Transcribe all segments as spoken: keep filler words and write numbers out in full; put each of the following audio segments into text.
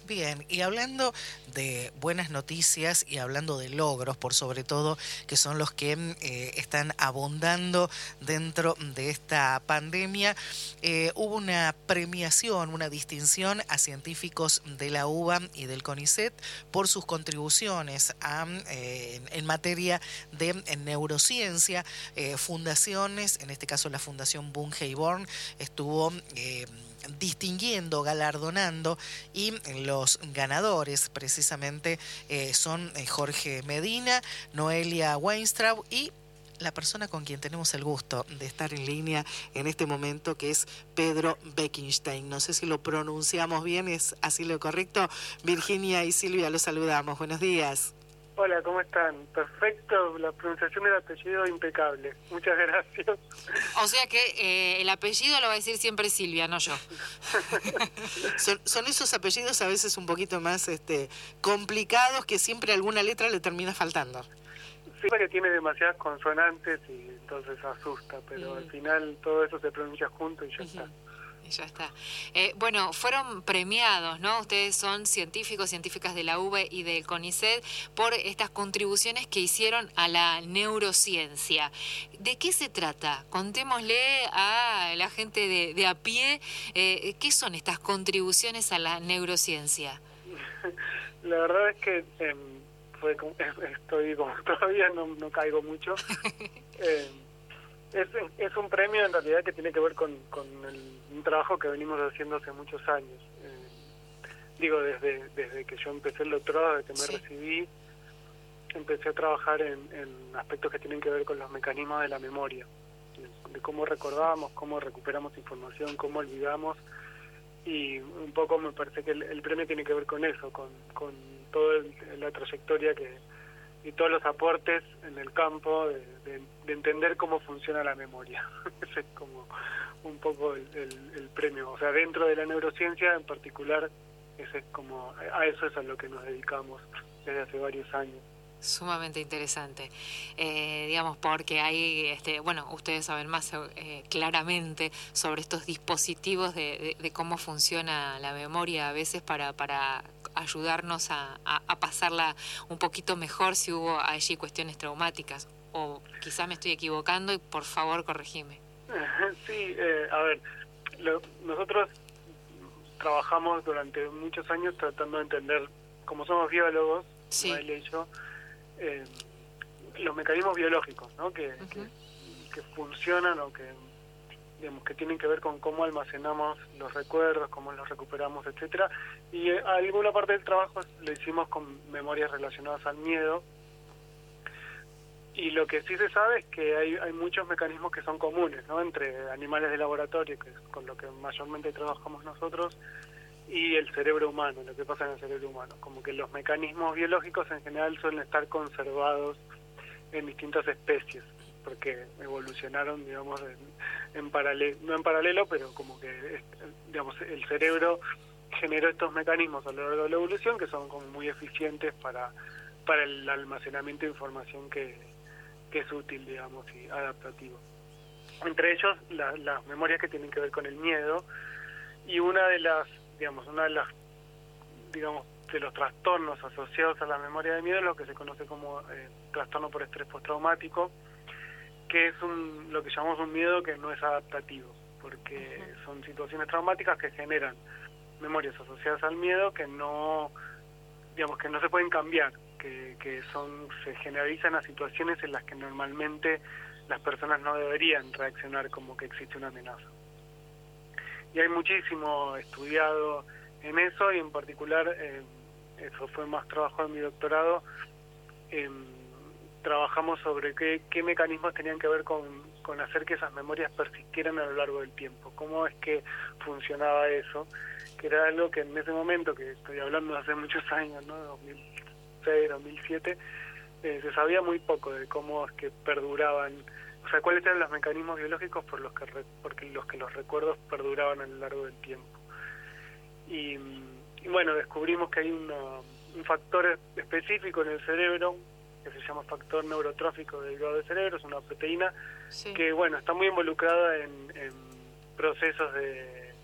Bien, y hablando de buenas noticias y hablando de logros, por sobre todo, que son los que eh, están abundando dentro de esta pandemia, eh, hubo una premiación, una distinción a científicos de la UBA y del CONICET por sus contribuciones a, eh, en, en materia de en neurociencia. Eh, fundaciones, en este caso la Fundación Bunge y Born, estuvo eh, distinguiendo, galardonando, y los ganadores precisamente eh, son eh, Jorge Medina, Noelia Weinstraub y la persona con quien tenemos el gusto de estar en línea en este momento, que es Pedro Beckenstein. No sé si lo pronunciamos bien, ¿es así lo correcto? Virginia y Silvia, los saludamos. Buenos días. Hola, ¿cómo están? Perfecto, la pronunciación del apellido impecable. Muchas gracias. O sea que eh, el apellido lo va a decir siempre Silvia, no yo. son, son esos apellidos a veces un poquito más este, complicados, que siempre alguna letra le termina faltando. Sí, que tiene demasiadas consonantes y entonces asusta, pero mm. al final todo eso se pronuncia junto y ya uh-huh. está. Ya está. Eh, bueno, fueron premiados, ¿no? Ustedes son científicos, científicas de la U B A y del CONICET por estas contribuciones que hicieron a la neurociencia. ¿De qué se trata? Contémosle a la gente de, de a pie, eh, ¿qué son estas contribuciones a la neurociencia? La verdad es que eh, fue, estoy como todavía no, no caigo mucho. eh, Es, es un premio en realidad que tiene que ver con, con el, un trabajo que venimos haciendo hace muchos años. Eh, digo, desde desde que yo empecé el doctorado, desde que me sí. recibí, empecé a trabajar en, en aspectos que tienen que ver con los mecanismos de la memoria, de, de cómo recordamos, cómo recuperamos información, cómo olvidamos, y un poco me parece que el, el premio tiene que ver con eso, con, con toda la trayectoria que y todos los aportes en el campo de, de, de entender cómo funciona la memoria. Ese es como un poco el, el, el premio. O sea, dentro de la neurociencia en particular, ese es como a eso es a lo que nos dedicamos desde hace varios años. Sumamente interesante, eh, digamos, porque hay, este, bueno, ustedes saben más eh, claramente sobre estos dispositivos de, de, de cómo funciona la memoria a veces para, para ayudarnos a, a, a pasarla un poquito mejor si hubo allí cuestiones traumáticas, o quizá me estoy equivocando y por favor corregime. Sí, eh, a ver, lo, nosotros trabajamos durante muchos años tratando de entender, como somos biólogos, sí. Noelia y yo, Eh, los mecanismos biológicos, ¿no? que, uh-huh. que, que funcionan o que digamos que tienen que ver con cómo almacenamos los recuerdos, cómo los recuperamos, etcétera. Y eh, alguna parte del trabajo lo hicimos con memorias relacionadas al miedo. Y lo que sí se sabe es que hay, hay muchos mecanismos que son comunes, ¿no? Entre animales de laboratorio, que es con lo que mayormente trabajamos nosotros, y el cerebro humano, lo que pasa en el cerebro humano. Como que los mecanismos biológicos en general suelen estar conservados en distintas especies, porque evolucionaron, digamos, en, en paralelo, no en paralelo, pero como que, digamos, el cerebro generó estos mecanismos a lo largo de la evolución que son como muy eficientes para, para el almacenamiento de información que, que es útil, digamos, y adaptativo. Entre ellos, la, las memorias que tienen que ver con el miedo, y una de las digamos, una de las, digamos, de los trastornos asociados a la memoria de miedo es lo que se conoce como eh, trastorno por estrés postraumático, que es un, lo que llamamos un miedo que no es adaptativo, porque uh-huh. son situaciones traumáticas que generan memorias asociadas al miedo que no, digamos, que no se pueden cambiar, que, que son, se generalizan a situaciones en las que normalmente las personas no deberían reaccionar como que existe una amenaza. Y hay muchísimo estudiado en eso, y en particular, eh, eso fue más trabajo de mi doctorado, eh, trabajamos sobre qué, qué mecanismos tenían que ver con, con hacer que esas memorias persistieran a lo largo del tiempo, cómo es que funcionaba eso, que era algo que en ese momento, que estoy hablando de hace muchos años, ¿no? dos mil seis, dos mil siete, eh, se sabía muy poco de cómo es que perduraban. O sea, cuáles eran los mecanismos biológicos por los que re, porque los que los recuerdos perduraban a lo largo del tiempo. Y, y bueno, descubrimos que hay una, un factor específico en el cerebro que se llama factor neurotrófico derivado del cerebro, es una proteína sí. que, bueno, está muy involucrada en, en procesos de,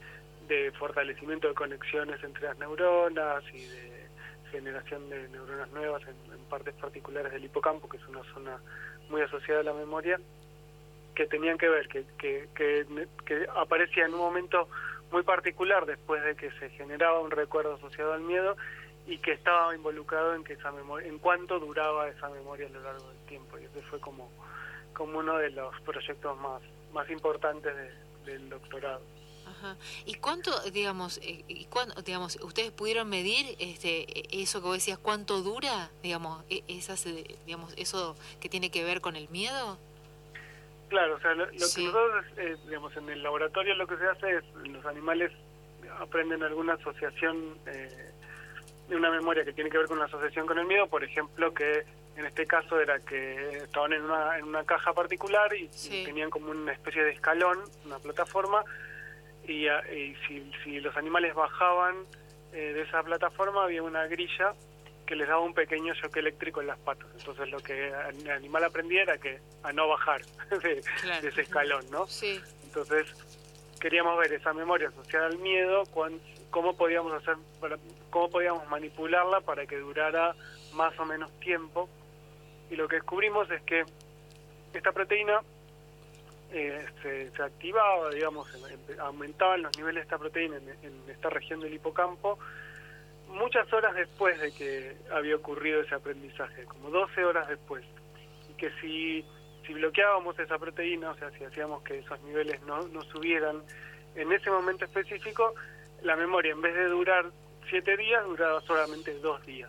de fortalecimiento de conexiones entre las neuronas y de generación de neuronas nuevas en, en partes particulares del hipocampo, que es una zona muy asociada a la memoria, que tenían que ver, que, que, que, que aparecía en un momento muy particular después de que se generaba un recuerdo asociado al miedo y que estaba involucrado en que esa memoria, en cuánto duraba esa memoria a lo largo del tiempo. Y ese fue como, como uno de los proyectos más, más importantes de, del doctorado. Ajá. ¿Y cuánto, digamos, y cuánto, digamos, ustedes pudieron medir este eso que vos decías, cuánto dura, digamos, esas, digamos, eso que tiene que ver con el miedo? Claro, o sea, lo, lo sí. que nosotros, eh, digamos, en el laboratorio lo que se hace es, los animales aprenden alguna asociación, eh, de una memoria que tiene que ver con una asociación con el miedo, por ejemplo, que en este caso era que estaban en una, en una caja particular y, sí. y tenían como una especie de escalón, una plataforma, y, y si, si los animales bajaban eh, de esa plataforma había una grilla que les daba un pequeño shock eléctrico en las patas. Entonces lo que el animal aprendía era que a no bajar de, claro. de ese escalón, ¿no? Sí. Entonces queríamos ver esa memoria asociada al miedo, cuán, cómo podíamos hacer, para, cómo podíamos manipularla para que durara más o menos tiempo. Y lo que descubrimos es que esta proteína eh, se, se activaba, digamos, en, en, aumentaban los niveles de esta proteína en, en esta región del hipocampo muchas horas después de que había ocurrido ese aprendizaje, como doce horas después. Y que si, si bloqueábamos esa proteína, o sea, si hacíamos que esos niveles no, no subieran, en ese momento específico, la memoria, en vez de durar siete días, duraba solamente dos días.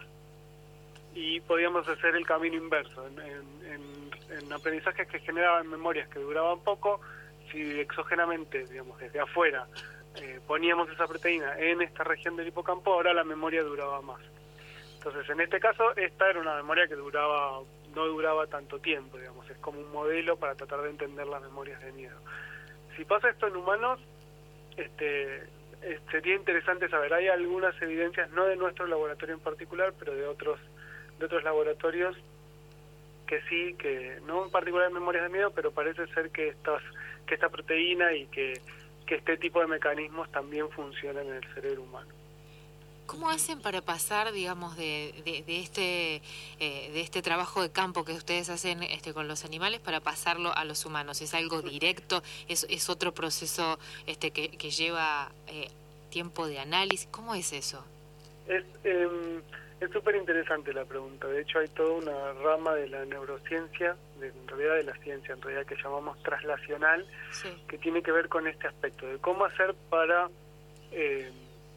Y podíamos hacer el camino inverso. En, en, en aprendizajes que generaban memorias que duraban poco, si exógenamente, digamos, desde afuera, eh, poníamos esa proteína en esta región del hipocampo, ahora la memoria duraba más. Entonces, en este caso, esta era una memoria que duraba no duraba tanto tiempo, digamos, es como un modelo para tratar de entender las memorias de miedo. Si pasa esto en humanos, este... sería interesante saber, hay algunas evidencias, no de nuestro laboratorio en particular, pero de otros de otros laboratorios que sí, que no en particular en memorias de miedo, pero parece ser que estas que esta proteína y que, que este tipo de mecanismos también funcionan en el cerebro humano. ¿Cómo hacen para pasar, digamos, de, de, de este eh, de este trabajo de campo que ustedes hacen este, con los animales para pasarlo a los humanos? ¿Es algo directo? ¿Es, es otro proceso este, que, que lleva eh, tiempo de análisis? ¿Cómo es eso? Es eh, es súper interesante la pregunta. De hecho, hay toda una rama de la neurociencia, de, en realidad de la ciencia, en realidad que llamamos translacional, sí. que tiene que ver con este aspecto de cómo hacer para... Eh,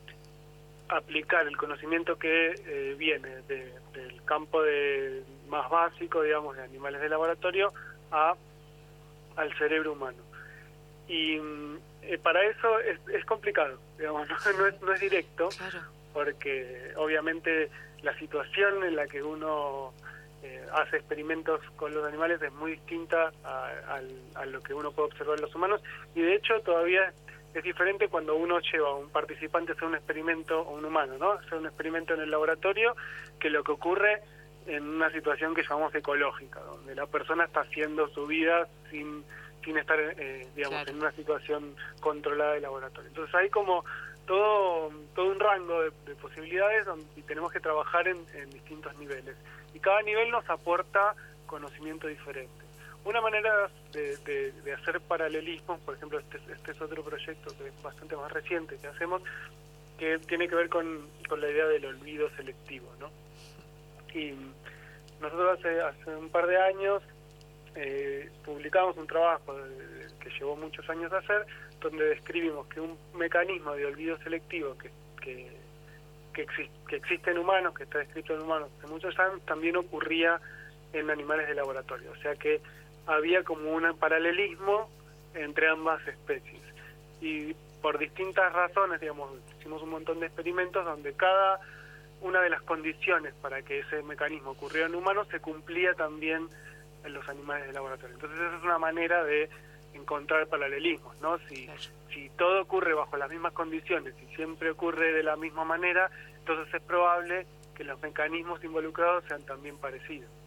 aplicar el conocimiento que eh, viene de, del campo de más básico, digamos, de animales de laboratorio a al cerebro humano. Y eh, para eso es, es complicado, digamos, no, no, es, no es directo, claro. porque obviamente la situación en la que uno eh, hace experimentos con los animales es muy distinta a, a, a lo que uno puede observar en los humanos, y de hecho todavía es diferente cuando uno lleva a un participante a hacer un experimento, o un humano, ¿no? Hacer un experimento en el laboratorio, que lo que ocurre en una situación que llamamos ecológica, donde la persona está haciendo su vida sin sin estar, eh, digamos, claro. en una situación controlada de laboratorio. Entonces hay como todo todo un rango de, de posibilidades donde, y tenemos que trabajar en, en distintos niveles. Y cada nivel nos aporta conocimiento diferente. Una manera de, de, de hacer paralelismos, por ejemplo, este, este es otro proyecto que es bastante más reciente que hacemos, que tiene que ver con, con la idea del olvido selectivo, ¿no? Y nosotros hace, hace un par de años eh, publicamos un trabajo de, que llevó muchos años a hacer, donde describimos que un mecanismo de olvido selectivo que, que, que, existe, que existe en humanos, que está descrito en humanos hace muchos años, también ocurría en animales de laboratorio. O sea que había como un paralelismo entre ambas especies. Y por distintas razones, digamos, hicimos un montón de experimentos donde cada una de las condiciones para que ese mecanismo ocurriera en humanos se cumplía también en los animales de laboratorio. Entonces esa es una manera de encontrar paralelismos, ¿no? Si, si todo ocurre bajo las mismas condiciones y siempre ocurre de la misma manera, entonces es probable que los mecanismos involucrados sean también parecidos.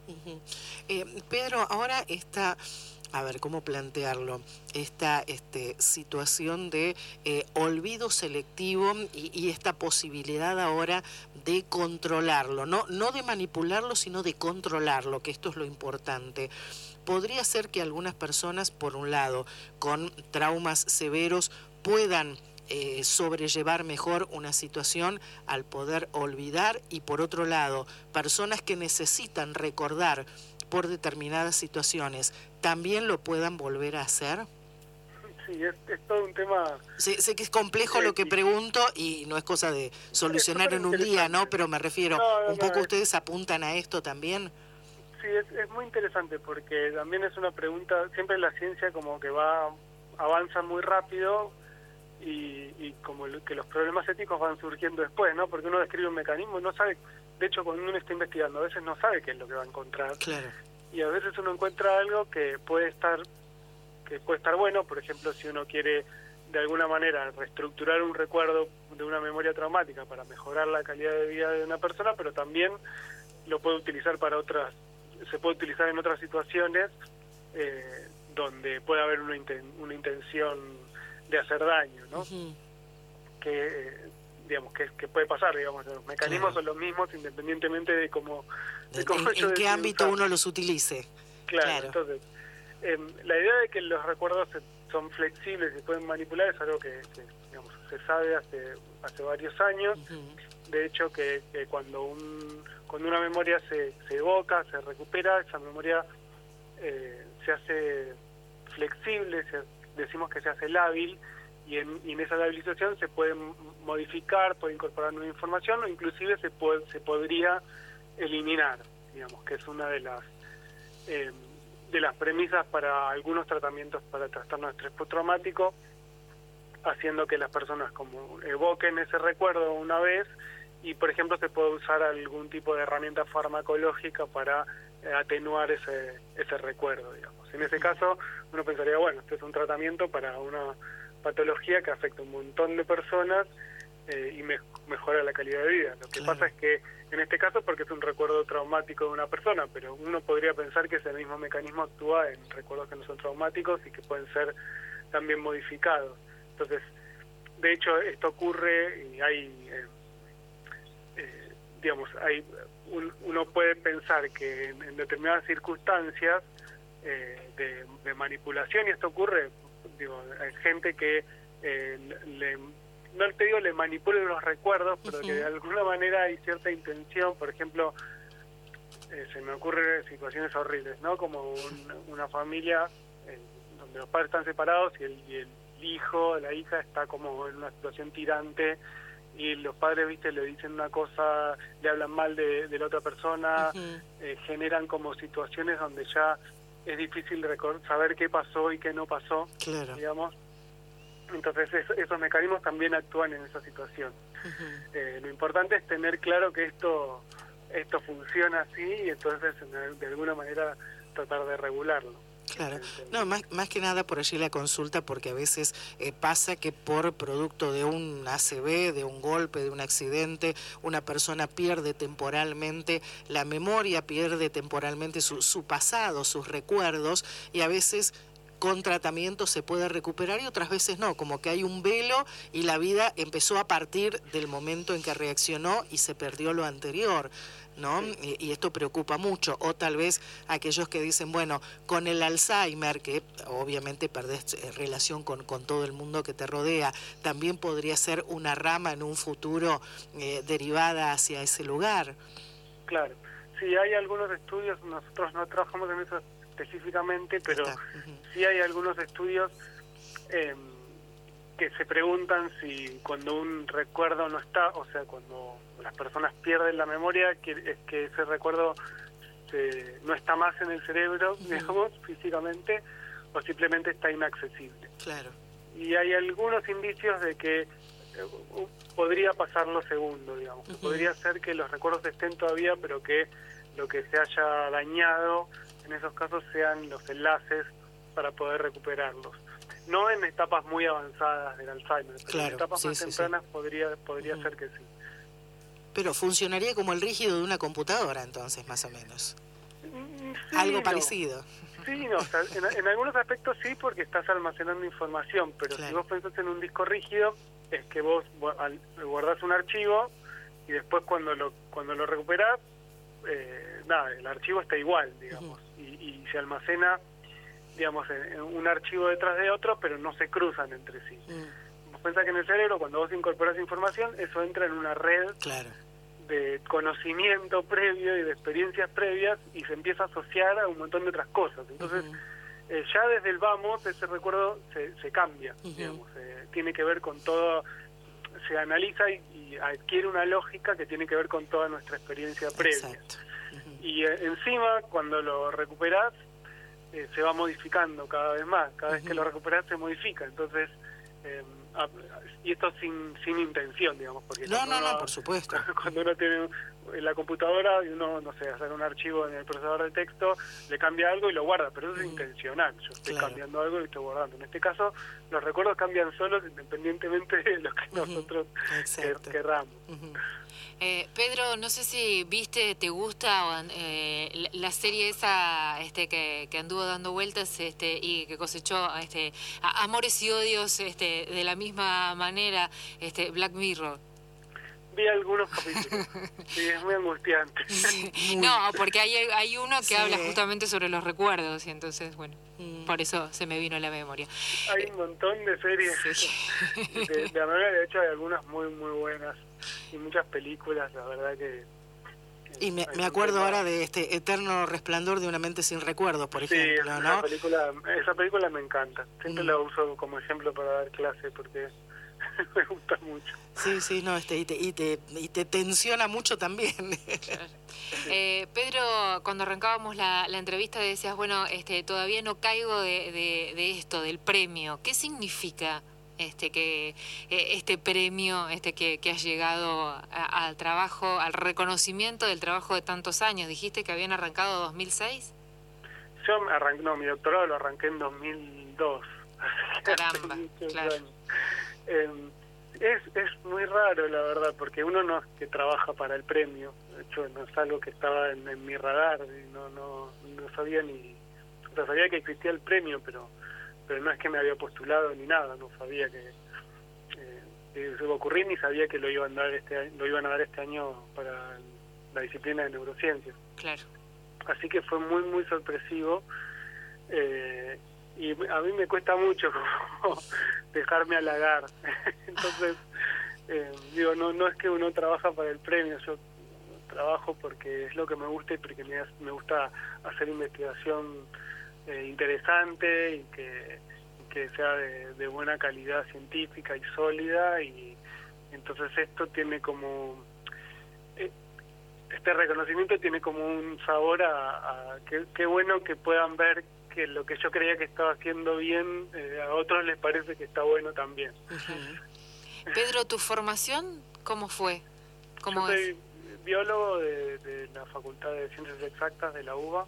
Uh-huh. eh, Pedro, ahora está... A ver, ¿cómo plantearlo? Esta este, situación de eh, olvido selectivo y, y esta posibilidad ahora de controlarlo, no, no de manipularlo, sino de controlarlo, que esto es lo importante. Podría ser que algunas personas, por un lado, con traumas severos, puedan eh, sobrellevar mejor una situación al poder olvidar, y por otro lado, personas que necesitan recordar por determinadas situaciones, ¿también lo puedan volver a hacer? Sí, es, es todo un tema... Sé, sé que es complejo sí, lo que sí. pregunto y no es cosa de solucionar en un día, ¿no? Pero me refiero, no, no, ¿un poco no, ustedes es... apuntan a esto también? Sí, es, es muy interesante porque también es una pregunta, siempre la ciencia como que va, avanza muy rápido y, y como que los problemas éticos van surgiendo después, ¿no? Porque uno describe un mecanismo y no sabe... De hecho, cuando uno está investigando, a veces no sabe qué es lo que va a encontrar. Claro. Y a veces uno encuentra algo que puede estar que puede estar bueno. Por ejemplo, si uno quiere de alguna manera reestructurar un recuerdo de una memoria traumática para mejorar la calidad de vida de una persona, pero también lo puede utilizar para otras, se puede utilizar en otras situaciones eh, donde puede haber una, inten, una intención de hacer daño, ¿no? Uh-huh. Que eh, digamos que, que puede pasar, digamos, los mecanismos claro. son los mismos independientemente de cómo, de cómo en, en qué ámbito usar. uno los utilice. Claro, claro. Entonces eh, la idea de que los recuerdos son flexibles y pueden manipular es algo que, que digamos, se sabe hace hace varios años. Uh-huh. De hecho, que, que cuando un cuando una memoria se, se evoca, se recupera, esa memoria eh, se hace flexible, se, decimos que se hace lábil. Y en, y en esa labilización se puede modificar, puede incorporar nueva información o inclusive se puede, se podría eliminar, digamos, que es una de las eh, de las premisas para algunos tratamientos para trastorno de estrés postraumático, haciendo que las personas como evoquen ese recuerdo una vez y, por ejemplo, se puede usar algún tipo de herramienta farmacológica para eh, atenuar ese ese recuerdo, digamos. En ese caso, uno pensaría, bueno, este es un tratamiento para una patología que afecta a un montón de personas eh, y me, mejora la calidad de vida. Lo que claro. pasa es que en este caso porque es un recuerdo traumático de una persona, pero uno podría pensar que ese mismo mecanismo actúa en recuerdos que no son traumáticos y que pueden ser también modificados. Entonces, de hecho, esto ocurre y hay, eh, eh, digamos, hay un, uno puede pensar que en, en determinadas circunstancias eh, de, de manipulación, y esto ocurre, digo, hay gente que eh, le, no te digo le manipula los recuerdos, pero uh-huh. que de alguna manera hay cierta intención. Por ejemplo, eh, se me ocurren situaciones horribles, ¿no? Como un, una familia eh, donde los padres están separados y el, y el hijo, la hija está como en una situación tirante y los padres, viste, le dicen una cosa, le hablan mal de, de la otra persona, uh-huh. eh, generan como situaciones donde ya es difícil saber qué pasó y qué no pasó, claro. digamos. Entonces es, esos mecanismos también actúan en esa situación. Uh-huh. Eh, lo importante es tener claro que esto esto funciona así y entonces de alguna manera tratar de regularlo. Claro, no, más, más que nada por allí la consulta, porque a veces eh, pasa que por producto de un A C V, de un golpe, de un accidente, una persona pierde temporalmente la memoria, pierde temporalmente su, su pasado, sus recuerdos, y a veces con tratamiento se puede recuperar y otras veces no, como que hay un velo y la vida empezó a partir del momento en que reaccionó y se perdió lo anterior, ¿no? Y, y esto preocupa mucho. O tal vez aquellos que dicen, bueno, con el Alzheimer, que obviamente perdés eh, relación con, con todo el mundo que te rodea, también podría ser una rama en un futuro eh, derivada hacia ese lugar. Claro, sí hay algunos estudios, nosotros no trabajamos en eso específicamente, pero uh-huh. sí hay algunos estudios eh, que se preguntan si cuando un recuerdo no está, o sea, cuando las personas pierden la memoria, que es que ese recuerdo se, no está más en el cerebro, uh-huh. digamos, físicamente, o simplemente está inaccesible. Claro. Y hay algunos indicios de que eh, podría pasar lo segundo, digamos. Uh-huh. Podría ser que los recuerdos estén todavía, pero que lo que se haya dañado en esos casos sean los enlaces para poder recuperarlos. No en etapas muy avanzadas del Alzheimer, pero claro, en etapas sí, más sí, tempranas sí. podría podría uh-huh. ser que sí. Pero funcionaría como el rígido de una computadora, entonces, más o menos. Sí, Algo no. parecido. Sí, no, o sea, en, en algunos aspectos sí, porque estás almacenando información, pero Claro. si vos pensás en un disco rígido, es que vos guardás un archivo y después cuando lo cuando lo recuperás, eh, nada, el archivo está igual, digamos, uh-huh. y, y se almacena, digamos, en, en un archivo detrás de otro, pero no se cruzan entre sí. Uh-huh. Vos pensás que en el cerebro, cuando vos incorporás información, eso entra en una red claro. de conocimiento previo y de experiencias previas y se empieza a asociar a un montón de otras cosas. Entonces, uh-huh. eh, ya desde el vamos, ese recuerdo se, se cambia, uh-huh. digamos, eh, tiene que ver con todo, se analiza y, y adquiere una lógica que tiene que ver con toda nuestra experiencia previa. Uh-huh. Y eh, encima, cuando lo recuperás, eh, se va modificando cada vez más, cada uh-huh. vez que lo recuperás se modifica, entonces... Eh, y esto sin sin intención, digamos, porque no, no, uno, no, por supuesto. Cuando uno tiene en la computadora y uno, no sé, hacer un archivo en el procesador de texto, le cambia algo y lo guarda, pero eso es mm. intencional, yo estoy claro. cambiando algo y estoy guardando. En este caso, los recuerdos cambian solos independientemente de lo que uh-huh. nosotros quer- querramos. Uh-huh. Eh, Pedro, no sé si viste, te gusta eh, la, la serie esa este, que, que anduvo dando vueltas este, y que cosechó este, a, amores y odios este, de la misma manera, este, Black Mirror. Vi algunos capítulos, sí, es muy angustiante. Sí. No, porque hay, hay uno que sí. habla justamente sobre los recuerdos y entonces, bueno, mm. por eso se me vino a la memoria. Hay un montón de series, sí. de, de la manera, de hecho hay algunas muy, muy buenas y muchas películas, la verdad que... que y me, me acuerdo ahora de este Eterno Resplandor de una mente sin recuerdos, por sí, ejemplo, esa ¿no? Película, esa película me encanta, siempre mm. la uso como ejemplo para dar clase porque... me gusta mucho. Sí, sí, no, este, y, te, y, te, y te tensiona mucho también. eh, Pedro, cuando arrancábamos la, la entrevista decías, bueno, este, todavía no caigo de, de, de esto, del premio. ¿Qué significa este que eh, este premio este que, que has llegado a, al trabajo, al reconocimiento del trabajo de tantos años? Dijiste que habían arrancado dos mil seis. Yo arranqué, no, mi doctorado lo arranqué en dos mil dos. Caramba, claro. Años. Eh, es es muy raro, la verdad, porque uno no es que trabaja para el premio. De hecho, no es algo que estaba en, en mi radar. Y no no no sabía ni... O sea, sabía que existía el premio, pero pero no es que me había postulado ni nada. No sabía que, eh, que se iba a ocurrir, ni sabía que lo iban a dar este, lo iban a dar este año para la disciplina de neurociencias. Claro. Así que fue muy, muy sorpresivo. Eh, y a mí me cuesta mucho como dejarme halagar. Entonces, eh, digo, no no es que uno trabaja para el premio, yo trabajo porque es lo que me gusta y porque me, me gusta hacer investigación eh, interesante y que, que sea de, de buena calidad científica y sólida, y entonces esto tiene como... Eh, este reconocimiento tiene como un sabor a, a qué, qué bueno que puedan ver que lo que yo creía que estaba haciendo bien, eh, a otros les parece que está bueno también. Uh-huh. Pedro, ¿tu formación cómo fue? ¿Cómo yo es? soy biólogo de, de la Facultad de Ciencias Exactas de la UBA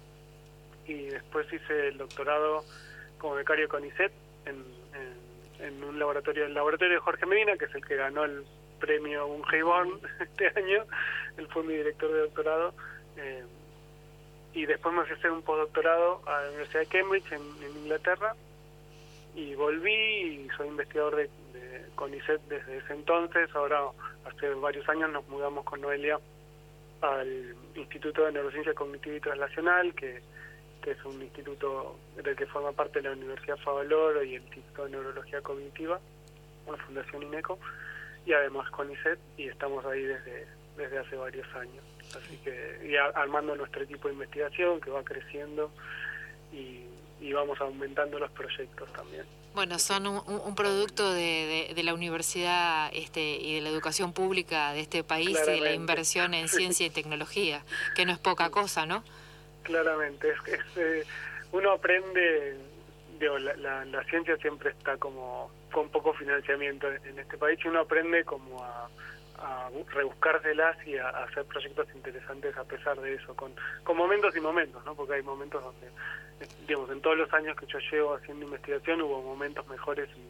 y después hice el doctorado como becario CONICET en, en, en un laboratorio, el laboratorio de Jorge Medina, que es el que ganó el premio Unheiborn este año. Él fue mi director de doctorado. Eh, y después me fui a hacer un postdoctorado a la Universidad de Cambridge en, en Inglaterra y volví y soy investigador de, de CONICET desde ese entonces. Ahora, hace varios años nos mudamos con Noelia al Instituto de Neurociencia Cognitiva y Translacional, que, que es un instituto del que forma parte de la Universidad Favaloro y el Instituto de Neurología Cognitiva, una fundación INECO, y además CONICET, y estamos ahí desde, desde hace varios años. Así que y a, armando nuestro equipo de investigación que va creciendo y, y vamos aumentando los proyectos también. Bueno, son un, un producto de, de, de la universidad este, y de la educación pública de este país. Claramente. Y de la inversión en ciencia y tecnología, que no es poca cosa, ¿no? Claramente, es, es eh, uno aprende, digo, la, la, la ciencia siempre está como con poco financiamiento en este país y uno aprende como a a rebuscárselas y a, a hacer proyectos interesantes a pesar de eso, con, con momentos y momentos, ¿no? Porque hay momentos donde, digamos, en todos los años que yo llevo haciendo investigación hubo momentos mejores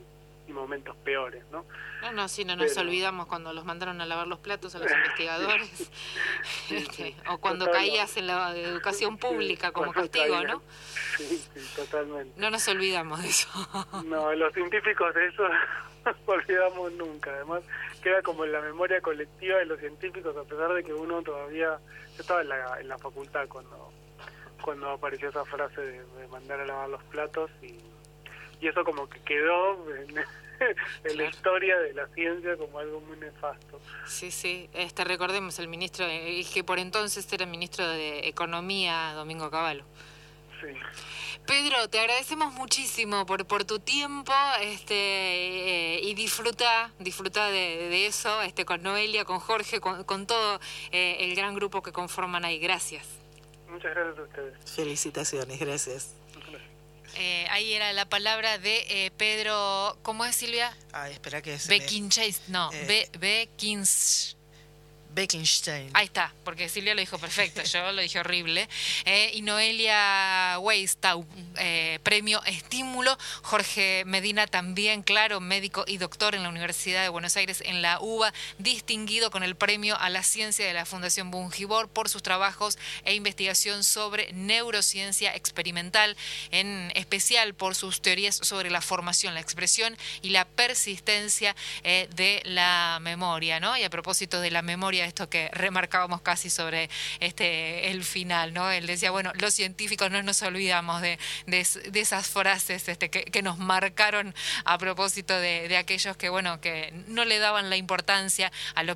y momentos peores, ¿no? No, no, sí, no nos Pero... olvidamos cuando los mandaron a lavar los platos a los investigadores, sí, este, sí, o cuando total, caías en la educación pública sí, como cuando castigo, caías. ¿no? Sí, sí, totalmente. No nos olvidamos de eso. No, los científicos de eso no nos olvidamos nunca. Además, queda como en la memoria colectiva de los científicos, a pesar de que uno todavía... Yo estaba en la, en la facultad cuando cuando apareció esa frase de, de mandar a lavar los platos y, y eso como que quedó en, en claro. la historia de la ciencia como algo muy nefasto. Sí, sí. Este, recordemos, el ministro, eh, que por entonces era ministro de Economía, Domingo Cavallo. Sí. Pedro, te agradecemos muchísimo por por tu tiempo, este eh, y disfruta disfruta de, de eso, este con Noelia, con Jorge, con, con todo eh, el gran grupo que conforman ahí. Gracias. Muchas gracias a ustedes. Felicitaciones, gracias. Eh, ahí era la palabra de eh, Pedro, ¿cómo es, Silvia? Ah, espera que es... Beckinstein, no, eh, Be Beckins... Beckenstein. Ahí está, porque Silvia lo dijo perfecto, yo lo dije horrible. Eh, y Noelia Weistau, eh, premio Estímulo. Jorge Medina también, claro, médico y doctor en la Universidad de Buenos Aires, en la U B A, distinguido con el premio a la ciencia de la Fundación Bungibor por sus trabajos e investigación sobre neurociencia experimental, en especial por sus teorías sobre la formación, la expresión y la persistencia eh, de la memoria, ¿no? Y a propósito de la memoria, esto que remarcábamos casi sobre este el final, ¿no? Él decía, bueno, los científicos no nos olvidamos de, de, de esas frases este, que, que nos marcaron a propósito de, de aquellos que, bueno, que no le daban la importancia a lo